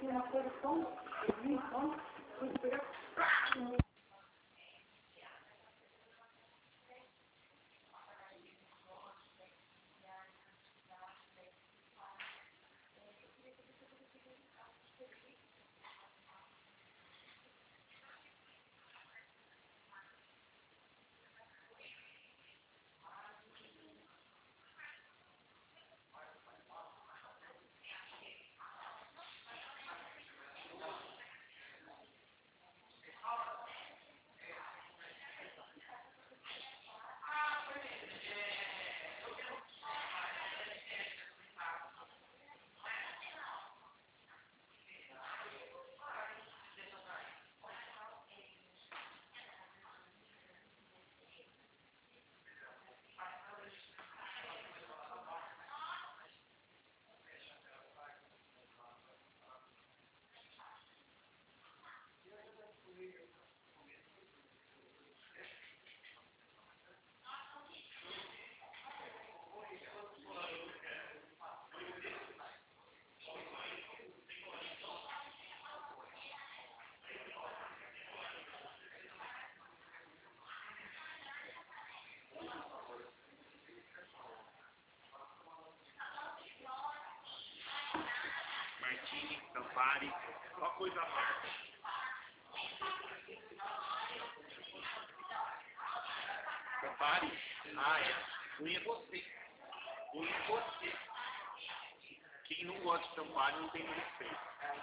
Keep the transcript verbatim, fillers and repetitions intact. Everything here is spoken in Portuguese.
uma coisa tão... tão... Martini, Campari, só coisa amarga. Campari? Ah, é. Ruim é você. Ruim é você. Quem não gosta de Campari não tem respeito.